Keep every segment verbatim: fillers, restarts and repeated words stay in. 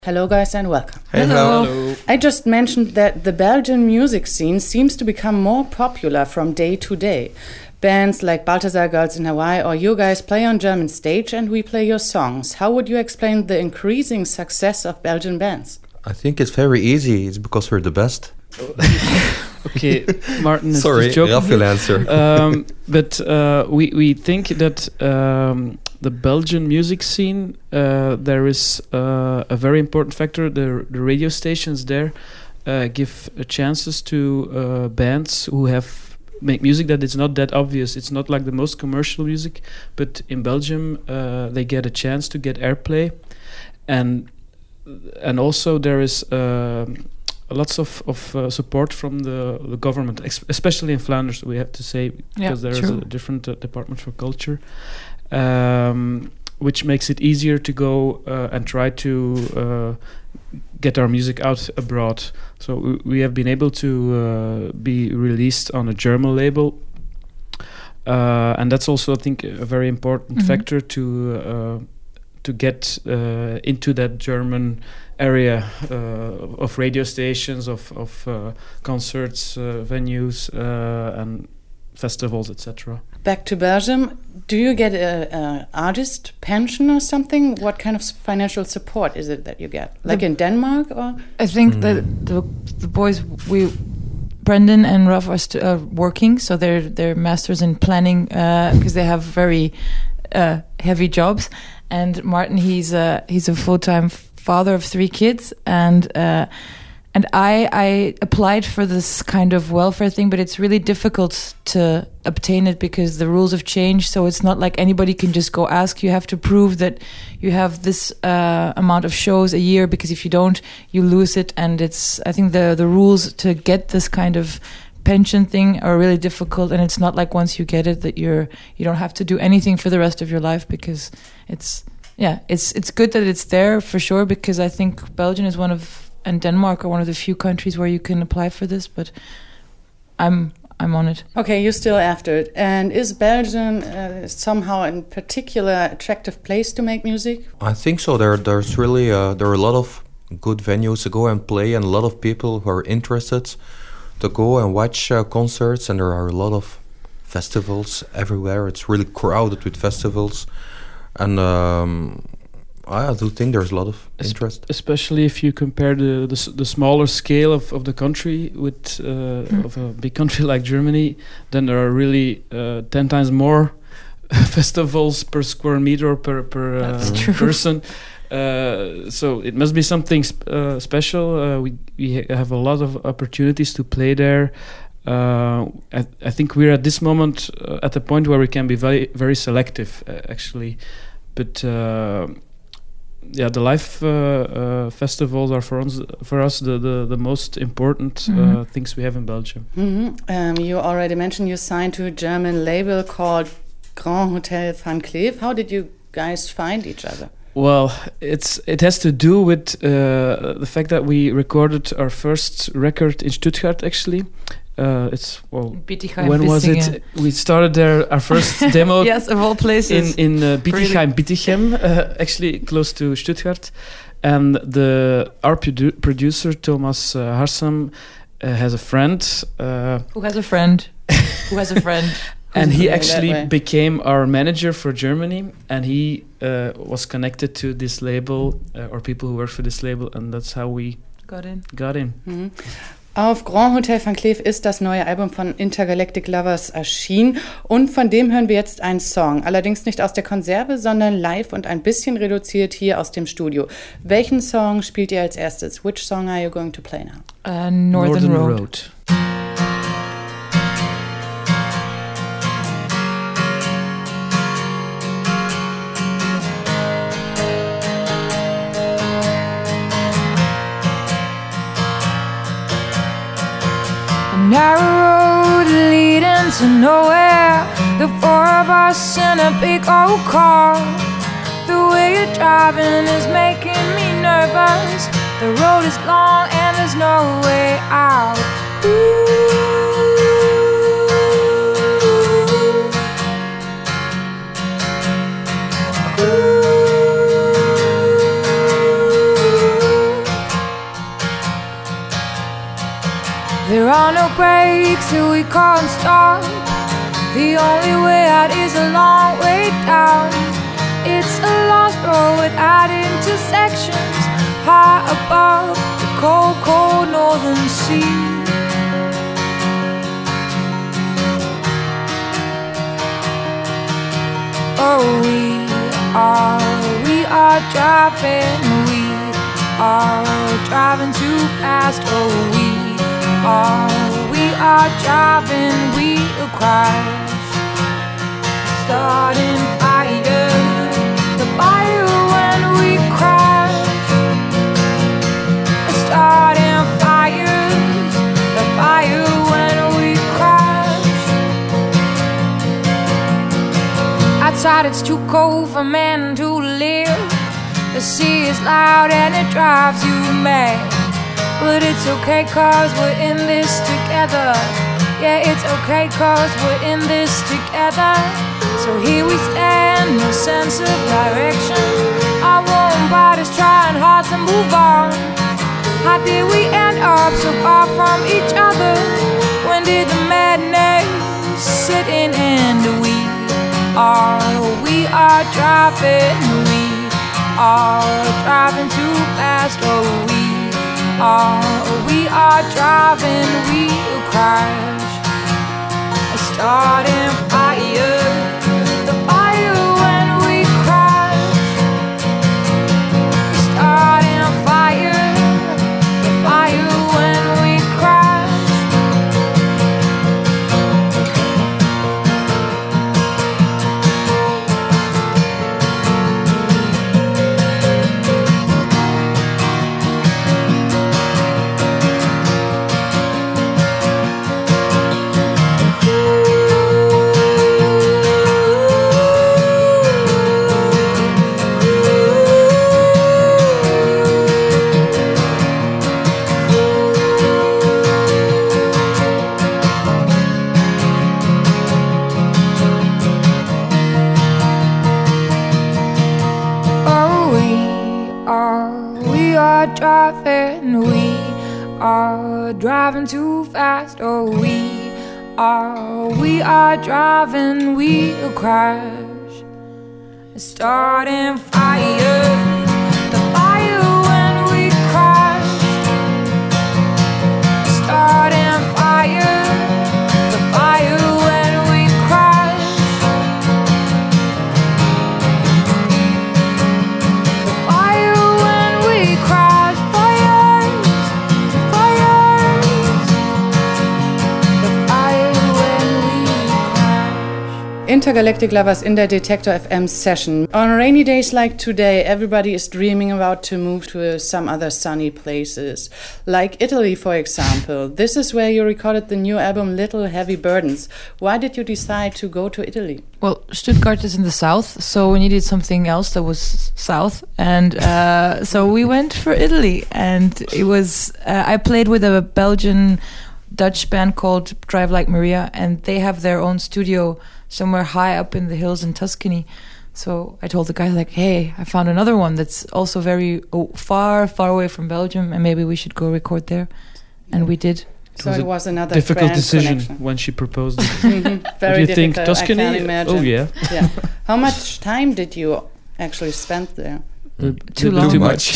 Hello guys and welcome. Hey, Hello. hello. I just mentioned that the Belgian music scene seems to become more popular from day to day. Bands like Balthazar Girls in Hawaii or you guys play on German stage and we play your songs. How would you explain the increasing success of Belgian bands? I think it's very easy. It's because we're the best. Okay, Martin is Sorry, just joking. Raphael answer. um, but uh, we we think that um, the Belgian music scene, uh, there is uh, a very important factor. The the radio stations there uh, give uh, chances to uh, bands who have make music that is not that obvious. It's not like the most commercial music, but in Belgium uh, they get a chance to get airplay, and and also there is. Uh, Lots of, of uh, support from the, the government, ex- especially in Flanders, we have to say, because yeah, there true. is a different uh, department for culture, um, which makes it easier to go uh, and try to uh, get our music out abroad. So we, we have been able to uh, be released on a German label, uh, and that's also, I think, a very important mm-hmm. factor to uh, to get uh, into that German area uh, of radio stations, of of uh, concerts, uh, venues, uh, and festivals, et cetera. Back to Belgium, do you get a, a artist pension or something? What kind of financial support is it that you get? Like the, in Denmark, or? I think mm. that the the boys we. Brendan and Ruff are st- uh, working, so they're they're masters in planning because uh, they have very uh, heavy jobs. And Martin, he's a he's a full time father of three kids, and uh, and I I applied for this kind of welfare thing, but it's really difficult to obtain it because the rules have changed. So it's not like anybody can just go ask. You have to prove that you have this uh, amount of shows a year, because if you don't, you lose it. And it's I think the the rules to get this kind of pension thing are really difficult, and it's not like once you get it that you're you don't have to do anything for the rest of your life, because it's yeah it's it's good that it's there for sure, because I think Belgium is one of and Denmark are one of the few countries where you can apply for this, but I'm I'm on it. Okay, you're still after it. And is Belgium uh, somehow in particular attractive place to make music? I think so. There, there's really uh, there are a lot of good venues to go and play, and a lot of people who are interested to go and watch uh, concerts. And there are a lot of festivals everywhere. It's really crowded with festivals, and um, I do think there's a lot of interest. Especially if you compare the the, s- the smaller scale of, of the country with uh, Mm. of a big country like Germany, then there are really uh, ten times more festivals per square meter or per per uh, person. Uh, so it must be something sp- uh, special. Uh, we we ha- have a lot of opportunities to play there. Uh, I, I think we're at this moment uh, at the point where we can be very very selective, uh, actually, but. Uh, Yeah, the live uh, uh, festivals are for us for us the the, the most important Mm-hmm. uh, things we have in Belgium. Mm-hmm. Um, you already mentioned you signed to a German label called Grand Hotel Van Cleef. How did you guys find each other? Well, it's it has to do with uh, the fact that we recorded our first record in Stuttgart. Actually, uh, it's well. Bietigheim, When was Bissingen. it? We started there. Our first demo. Yes, of all places. in in uh, Bietigheim, Bietigheim, uh, actually close to Stuttgart, and the our produ- producer Thomas uh, Harsam uh, has a friend, uh, Who has a friend? Who has a friend? and he Going that actually way. became our manager for Germany, and he uh, was connected to this label uh, or people who work for this label, and that's how we Got in. got in. Mhm. Auf Grand Hotel Van Cleef ist das neue Album von Intergalactic Lovers erschienen und von dem hören wir jetzt einen Song. Allerdings nicht aus der Konserve, sondern live und ein bisschen reduziert hier aus dem Studio. Welchen Song spielt ihr als erstes? Which song are you going to play now? Uh, Northern, Road. Road. Narrow road leading to nowhere. The four of us in a big old car. The way you're driving is making me nervous. The road is long and there's no way out. Ooh. Ooh. There are no breaks that we can't stop. The only way out is a long way down. It's a lost road without intersections, high above the cold, cold northern sea. Oh, we are, we are driving, we are driving too fast. Oh, we are, we are driving, we'll crash. Starting fire, the fire when we crash. Starting fires, the fire when we crash. Outside it's too cold for men to live. The sea is loud and it drives you mad. But it's okay cause we're in this together. Yeah, it's okay cause we're in this together. So here we stand, no sense of direction. Our warm bodies trying hard to move on. How did we end up so far from each other? When did the madness sit in? And we are, we are driving, we are driving too fast. Oh, we are, we are driving, we'll crash. Starting fire, the fire when we crash. Starting fire, the fire when we crash. Driving, we are driving too fast. Oh, we are, we are driving, we'll crash. Starting fire, the fire when we crash. Starting fire, the fire when we crash. The fire when we crash. Intergalactic Lovers in der Detektor F M session. On rainy days like today, everybody is dreaming about to move to some other sunny places, like Italy, for example. This is where you recorded the new album Little Heavy Burdens. Why did you decide to go to Italy? Well, Stuttgart is in the south, so we needed something else that was south, and uh, so we went for Italy. And it was uh, I played with a Belgian Dutch band called Drive Like Maria, and they have their own studio somewhere high up in the hills in Tuscany. So I told the guy, like, hey, I found another one that's also very oh, far, far away from Belgium, and maybe we should go record there. And we did. So it was, it was another difficult decision connection. When she proposed it. Mm-hmm. Very what do you difficult. think, Tuscany? I can't imagine. Oh yeah. Yeah. How much time did you actually spend there? Uh, too long. Too much.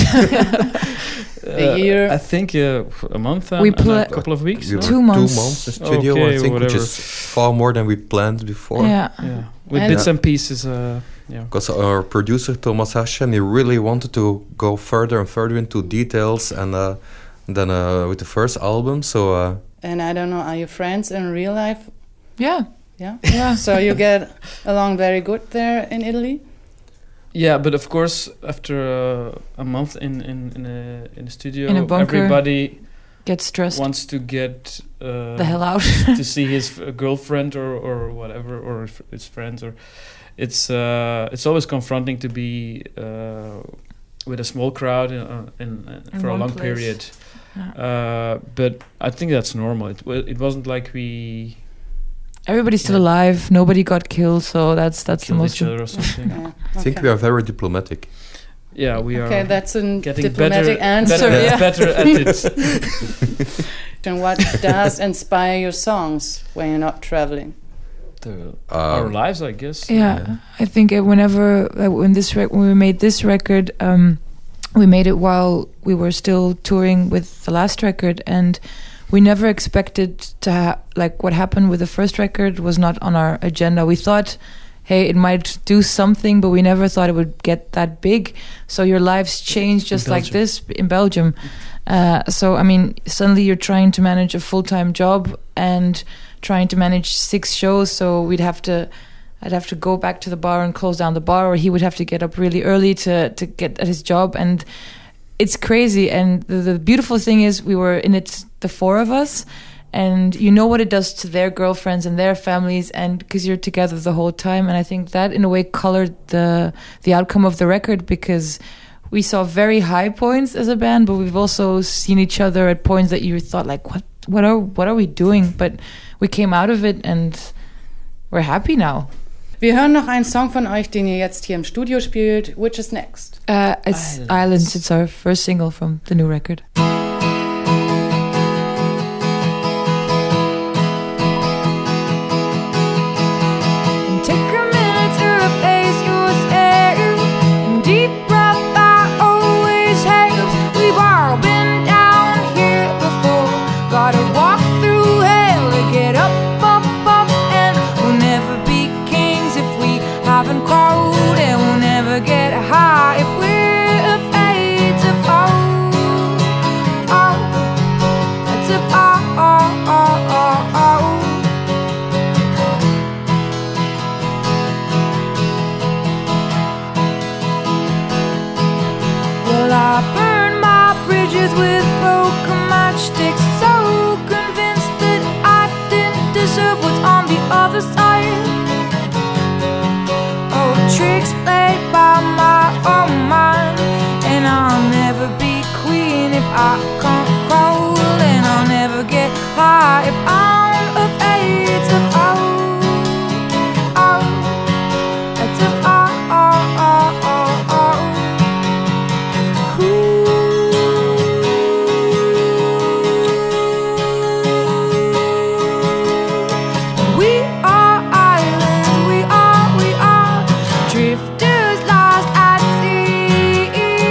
A year. Uh, I think uh, a month and, We and pla- a couple of weeks. We no? were Two months. Two months in studio, Okay, I think, whatever. which is far more than we planned before. Yeah. Yeah, with And- bits and pieces. Uh, yeah. Because our producer Thomas Haschen, he really wanted to go further and further into details, and uh, then uh, with the first album, so uh, And I don't know, are you friends in real life? Yeah. Yeah. Yeah. So you get along very good there in Italy? Yeah, but of course, after uh, a month in in in a in a studio, In a bunker. everybody Get stressed. wants to get uh, the hell out. to see his f- girlfriend or or whatever, or f- his friends, or it's uh, it's always confronting to be uh, with a small crowd in, uh, in, uh, In for a one long place. period. Yeah. Uh, but I think that's normal. It wa- it wasn't like we Everybody's still Yeah. alive. Nobody got killed, so that's that's the killed most. each other or something. Yeah. I think Okay. we are very diplomatic. Yeah, we are Okay, that's a getting diplomatic better, answer. better, yeah. better at it. And what does inspire your songs when you're not traveling? The, Um, our lives, I guess. Yeah, Yeah. I think uh, whenever uh, when this rec- when we made this record, um, we made it while we were still touring with the last record, and we never expected to ha- like what happened with the first record was not on our agenda. We thought, hey, it might do something, but we never thought it would get that big. So your lives change just like Belgium. this in Belgium. Uh, so I mean, suddenly you're trying to manage a full-time job and trying to manage six shows. So we'd have to, I'd have to go back to the bar and close down the bar, or he would have to get up really early to to get at his job, and it's crazy. And the, the beautiful thing is, we were in it, the four of us, and you know what it does to their girlfriends and their families, and because you're together the whole time. And I think that in a way colored the the outcome of the record, because we saw very high points as a band, but we've also seen each other at points that you thought like, what what are what are we doing? But we came out of it and we're happy now. Wir hören noch einen Song von euch, den ihr jetzt hier im Studio spielt. Which is next? Uh, it's Islands. Islands. It's our first single from the new record. Take a minute to face yourself, and deep breath that always helps. We've all been down here before. Gotta walk through hell to get up, up, up, and we'll never be kings if we haven't crawled, and we'll never get high if we're afraid to fall. Oh, to fall. Oh, oh, oh, oh. Well, I burn my bridges with broken matchsticks, so convinced that I didn't deserve what's on the other side. Oh, tricks played by my own mind, and I'll never be queen if I can't crawl, and I'll never get high if I'm afraid to fall. Oh, to fall. Oh, oh, oh, oh. We are islands, we are, we are drifters lost at sea,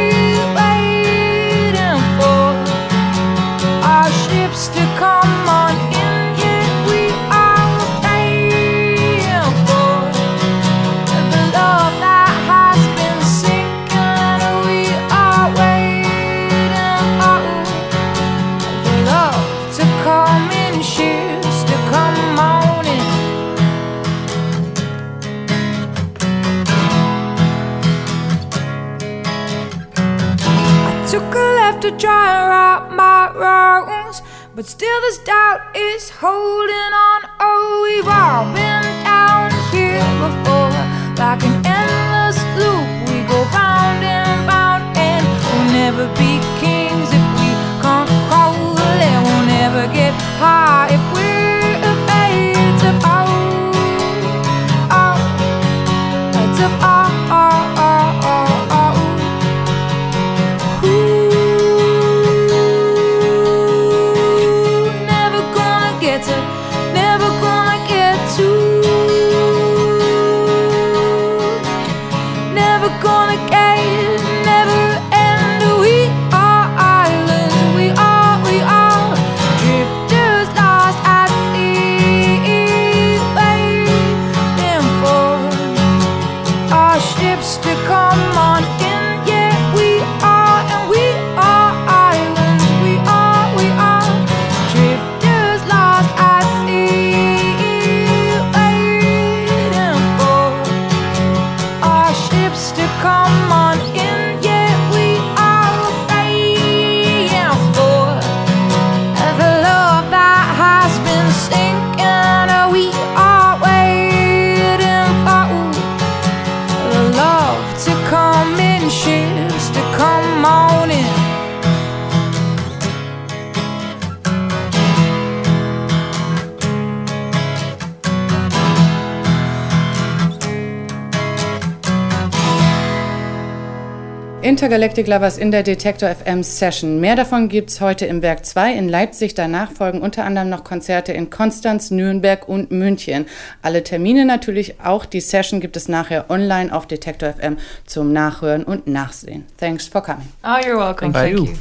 waiting for our ships to come on in. Yet we are paying for the love that has been sinking. We are waiting for the love to come in ships to come on in. I took a left to try and right my wrongs, but still this doubt is holding on. Oh, we've all been down here before, like an endless loop. We go round and round, and we'll never be kings if we can't crawl, and we'll never get high if we're afraid to fall. Oh, to fall. Oh, oh, oh, oh. Ooh, never gonna get to, never gonna get to, never gonna get, never end. We are Intergalactic Lovers in der Detektor F M Session. Mehr davon gibt's heute im Werk zwei in Leipzig. Danach folgen unter anderem noch Konzerte in Konstanz, Nürnberg und München. Alle Termine natürlich, auch die Session gibt es nachher online auf Detektor F M zum Nachhören und Nachsehen. Thanks for coming. Oh, you're welcome. Thank Thank you. you.